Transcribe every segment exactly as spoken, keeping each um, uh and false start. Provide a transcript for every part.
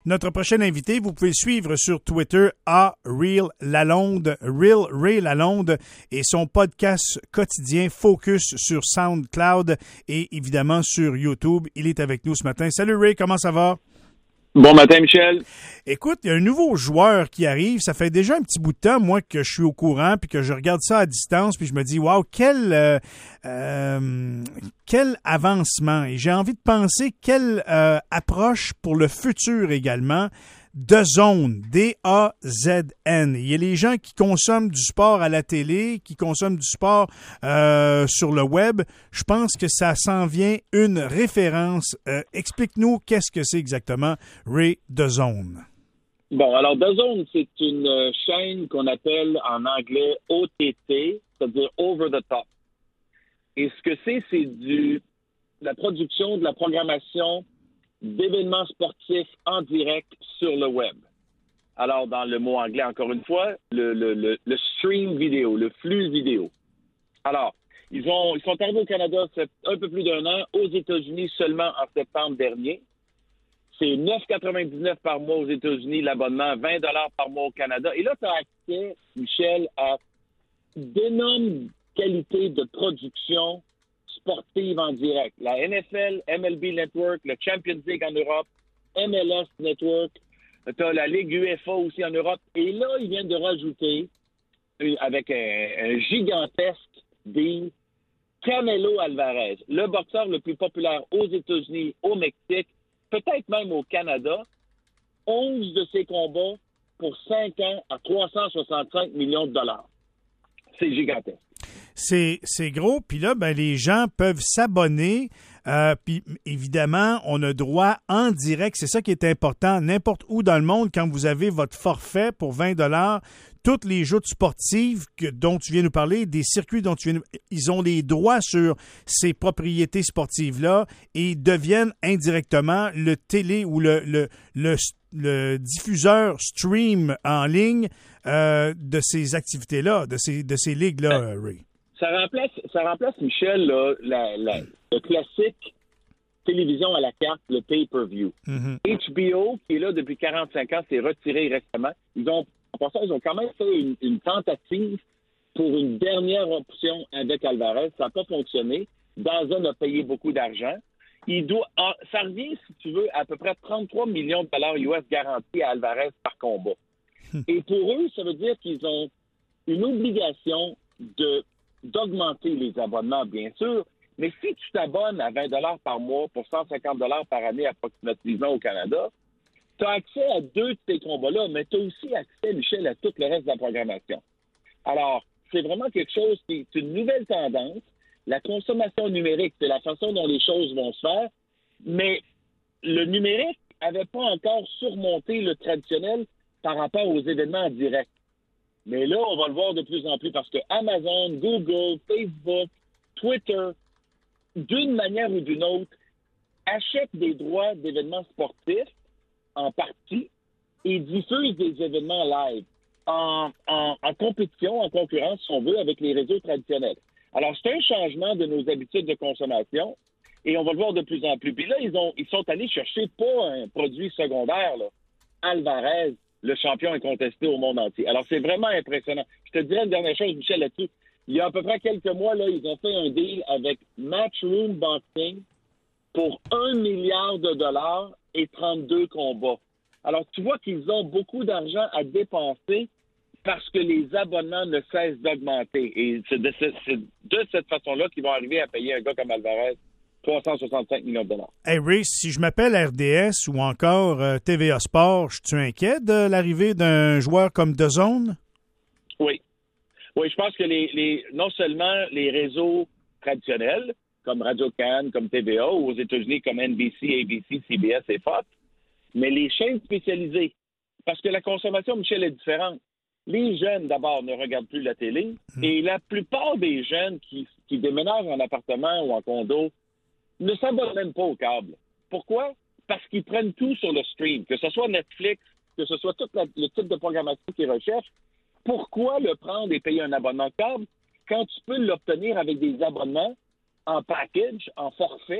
Notre prochain invité, vous pouvez le suivre sur Twitter à Real Lalonde, Real Ray Lalonde, et son podcast quotidien Focus sur SoundCloud et évidemment sur YouTube. Il est avec nous ce matin. Salut Ray, comment ça va? Bon matin, Michel. Écoute, il y a un nouveau joueur qui arrive. Ça fait déjà un petit bout de temps, moi, que je suis au courant, puis que je regarde ça à distance, puis je me dis, wow, quel, euh, euh, quel avancement. Et j'ai envie de penser quelle euh, approche pour le futur également. DAZN, D A Z N. Il y a les gens qui consomment du sport à la télé, qui consomment du sport euh, sur le web. Je pense que ça s'en vient une référence. Euh, explique-nous qu'est-ce que c'est exactement, Ray, DAZN. Bon, alors DAZN, c'est une chaîne qu'on appelle en anglais O T T, c'est-à-dire Over the Top. Et ce que c'est, c'est du de la production, de la programmation d'événements sportifs en direct sur le web. Alors, dans le mot anglais, encore une fois, le, le, le, le stream vidéo, le flux vidéo. Alors, ils ont ils sont arrivés au Canada un peu plus d'un an, aux États-Unis seulement en septembre dernier. C'est neuf quatre-vingt-dix-neuf par mois aux États-Unis, l'abonnement, vingt dollars par mois au Canada. Et là, tu as accès, Michel, à d'énormes qualités de production sportive en direct. La N F L, M L B Network, le Champions League en Europe, M L S Network, tu as la Ligue U F A aussi en Europe. Et là, ils viennent de rajouter, avec un, un gigantesque deal, Canelo Alvarez, le boxeur le plus populaire aux États-Unis, au Mexique, peut-être même au Canada. onze de ses combats pour cinq ans à trois cent soixante-cinq millions de dollars. C'est gigantesque. C'est, c'est gros, puis là, ben, les gens peuvent s'abonner, euh, puis évidemment, on a droit en direct, c'est ça qui est important, n'importe où dans le monde, quand vous avez votre forfait pour vingt dollars, toutes les joutes sportives que, dont tu viens nous parler, des circuits dont tu viens nous... ils ont les droits sur ces propriétés sportives-là et deviennent indirectement le télé ou le, le, le, le diffuseur stream en ligne euh, de ces activités-là, de ces, de ces ligues-là, Ray. Ça remplace, ça remplace, Michel, là, la, la, le classique télévision à la carte, le pay-per-view. Mm-hmm. H B O, qui est là depuis quarante-cinq ans, s'est retiré récemment. Ils ont, en passant, ils ont quand même fait une, une tentative pour une dernière option avec Alvarez. Ça n'a pas fonctionné. DAZN a payé beaucoup d'argent. Il doit, ça revient, si tu veux, à peu près trente-trois millions de dollars U S garantis à Alvarez par combat. Et pour eux, ça veut dire qu'ils ont une obligation de d'augmenter les abonnements, bien sûr, mais si tu t'abonnes à vingt dollars par mois pour cent cinquante dollars par année approximativement au Canada, tu as accès à deux de ces combats-là, mais tu as aussi accès, Michel, à tout le reste de la programmation. Alors, c'est vraiment quelque chose qui est une nouvelle tendance. La consommation numérique, c'est la façon dont les choses vont se faire, mais le numérique n'avait pas encore surmonté le traditionnel par rapport aux événements en direct. Mais là, on va le voir de plus en plus parce que Amazon, Google, Facebook, Twitter, d'une manière ou d'une autre, achètent des droits d'événements sportifs en partie et diffusent des événements live en, en, en compétition, en concurrence, si on veut, avec les réseaux traditionnels. Alors, c'est un changement de nos habitudes de consommation et on va le voir de plus en plus. Puis là, ils, ont, ils sont allés chercher pas un produit secondaire, là, Alvarez, le champion incontesté au monde entier. Alors, c'est vraiment impressionnant. Je te dirais une dernière chose, Michel, là-dessus. Il y a à peu près quelques mois, là, ils ont fait un deal avec Matchroom Boxing pour un milliard de dollars et trente-deux combats. Alors, tu vois qu'ils ont beaucoup d'argent à dépenser parce que les abonnements ne cessent d'augmenter. Et c'est de, c'est de cette façon-là qu'ils vont arriver à payer un gars comme Alvarez trois cent soixante-cinq millions de dollars. Hey Ray, si je m'appelle R D S ou encore euh, T V A Sport, je suis inquiet de l'arrivée d'un joueur comme DAZN? Oui. Oui, je pense que les, les non seulement les réseaux traditionnels, comme Radio-Can, comme T V A, ou aux États-Unis comme N B C, A B C, C B S et Fox, mais les chaînes spécialisées. Parce que la consommation, Michel, est différente. Les jeunes, d'abord, ne regardent plus la télé, mmh. et la plupart des jeunes qui, qui déménagent en appartement ou en condo ne s'abonnent même pas au câble. Pourquoi? Parce qu'ils prennent tout sur le stream, que ce soit Netflix, que ce soit tout la, le type de programmation qu'ils recherchent. Pourquoi le prendre et payer un abonnement câble quand tu peux l'obtenir avec des abonnements en package, en forfait,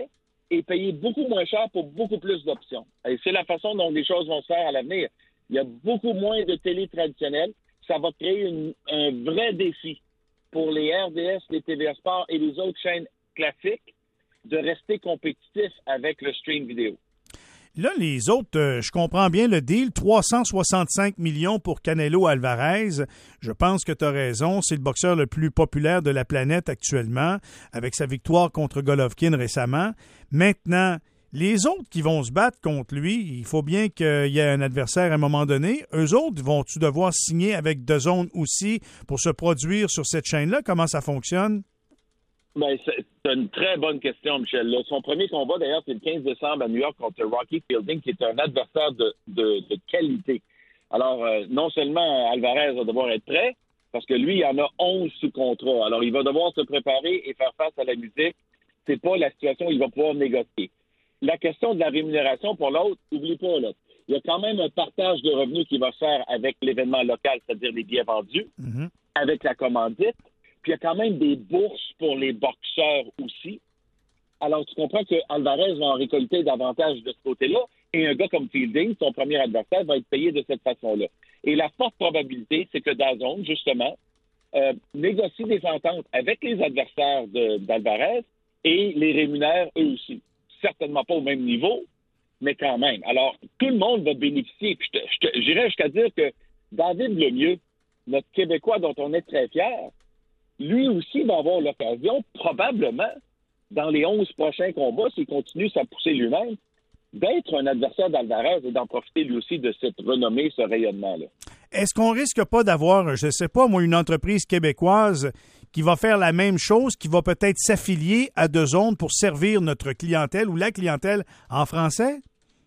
et payer beaucoup moins cher pour beaucoup plus d'options. Et c'est la façon dont les choses vont se faire à l'avenir. Il y a beaucoup moins de télé traditionnelle. Ça va créer une, un vrai défi pour les R D S, les T V A Sport et les autres chaînes classiques de rester compétitifs avec le stream vidéo. Là, les autres, euh, je comprends bien le deal, trois cent soixante-cinq millions pour Canelo Alvarez. Je pense que tu as raison, c'est le boxeur le plus populaire de la planète actuellement, avec sa victoire contre Golovkin récemment. Maintenant, les autres qui vont se battre contre lui, il faut bien qu'il y ait un adversaire à un moment donné. Eux autres, vont-tu devoir signer avec DAZN aussi pour se produire sur cette chaîne-là? Comment ça fonctionne? Ben, c'est une très bonne question, Michel. Là, son premier combat, d'ailleurs, c'est le quinze décembre à New York contre Rocky Fielding, qui est un adversaire de, de, de qualité. Alors, euh, non seulement Alvarez va devoir être prêt, parce que lui, il en a onze sous contrat. Alors, il va devoir se préparer et faire face à la musique. C'est pas la situation où il va pouvoir négocier. La question de la rémunération pour l'autre, n'oublie pas, là, il y a quand même un partage de revenus qui va se faire avec l'événement local, c'est-à-dire les billets vendus, mm-hmm. avec la commandite. Puis il y a quand même des bourses pour les boxeurs aussi. Alors, tu comprends que Alvarez va en récolter davantage de ce côté-là. Et un gars comme Fielding, son premier adversaire, va être payé de cette façon-là. Et la forte probabilité, c'est que DAZN, justement, euh, négocie des ententes avec les adversaires de, d'Alvarez et les rémunère eux aussi. Certainement pas au même niveau, mais quand même. Alors, tout le monde va bénéficier. Puis je te, je te, j'irais jusqu'à dire que David Lemieux, notre Québécois dont on est très fier, lui aussi va avoir l'occasion, probablement, dans les onze prochains combats, s'il continue sa poussée lui-même, d'être un adversaire d'Alvarez et d'en profiter lui aussi de cette renommée, ce rayonnement-là. Est-ce qu'on risque pas d'avoir, je ne sais pas, moi, une entreprise québécoise qui va faire la même chose, qui va peut-être s'affilier à DAZN pour servir notre clientèle ou la clientèle en français?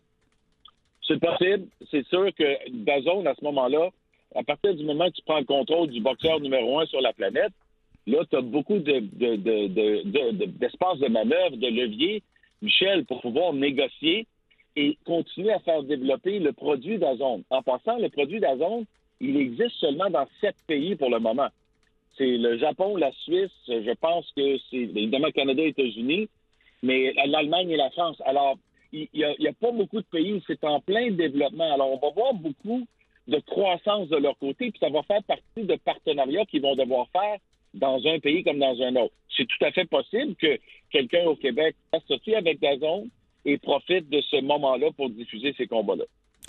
C'est possible. C'est sûr que DAZN, à ce moment-là, à partir du moment que tu prends le contrôle du boxeur numéro un sur la planète, là, tu as beaucoup de, de, de, de, de, de, d'espace de manœuvre, de levier, Michel, pour pouvoir négocier et continuer à faire développer le produit DAZN. En passant, le produit DAZN, il existe seulement dans sept pays pour le moment. C'est le Japon, la Suisse, je pense que c'est évidemment le Canada et les États-Unis, mais l'Allemagne et la France. Alors, il n'y a, a pas beaucoup de pays où c'est en plein développement. Alors, on va voir beaucoup de croissance de leur côté, puis ça va faire partie de partenariats qu'ils vont devoir faire dans un pays comme dans un autre. C'est tout à fait possible que quelqu'un au Québec s'associe avec DAZN et profite de ce moment-là pour diffuser ces combats-là.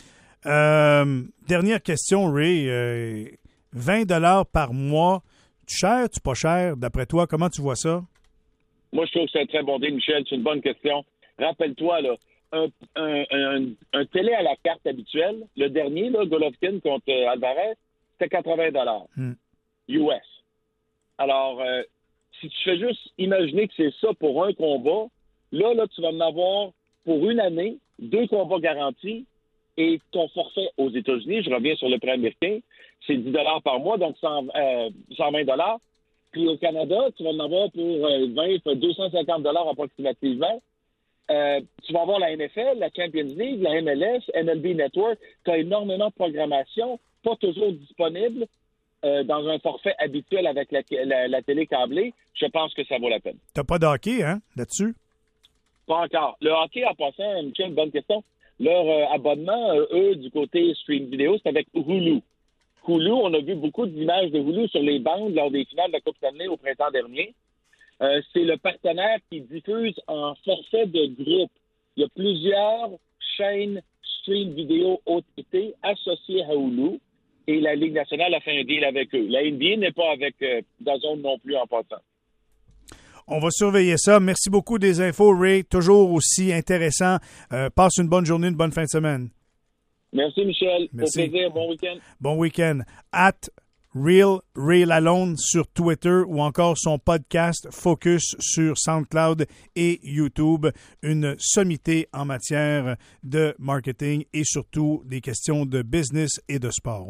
Euh, dernière question, Ray. Euh, vingt dollars par mois, tu cher, tu pas cher? D'après toi, comment tu vois ça? Moi, je trouve que c'est un très bon deal, Michel. C'est une bonne question. Rappelle-toi, là, un, un, un, un télé à la carte habituel, le dernier, là, Golovkin contre Alvarez, c'était quatre-vingts dollars hmm. U S. Alors, euh, si tu fais juste imaginer que c'est ça pour un combat, là, là, tu vas en avoir pour une année, deux combats garantis, et ton forfait aux États-Unis, je reviens sur le prix américain, c'est dix dollars par mois, donc cent, euh, cent vingt dollars. Puis au Canada, tu vas en avoir pour euh, vingt, deux cent cinquante dollars approximativement. Euh, tu vas avoir la N F L, la Champions League, la M L S, M L B Network. Tu as énormément de programmation, pas toujours disponible euh, dans un forfait habituel avec la, la, la télé câblée. Je pense que ça vaut la peine. T'as pas de hockey, hein, là-dessus? Pas encore. Le hockey, en passant, Michel, bonne question. Leur euh, abonnement, euh, eux, du côté stream vidéo, c'est avec Hulu. Hulu, on a vu beaucoup d'images de Hulu sur les bandes lors des finales de la Coupe Stanley au printemps dernier. Euh, c'est le partenaire qui diffuse en forfait de groupe. Il y a plusieurs chaînes stream vidéo O T T associées à Hulu et la Ligue nationale a fait un deal avec eux. La N B A n'est pas avec euh, DAZN non plus en passant. On va surveiller ça. Merci beaucoup des infos, Ray. Toujours aussi intéressant. Euh, passe une bonne journée, une bonne fin de semaine. Merci, Michel. Merci. Au plaisir. Bon week-end. Bon week-end. At Real Ray Lalonde sur Twitter ou encore son podcast Focus sur SoundCloud et YouTube. Une sommité en matière de marketing et surtout des questions de business et de sport.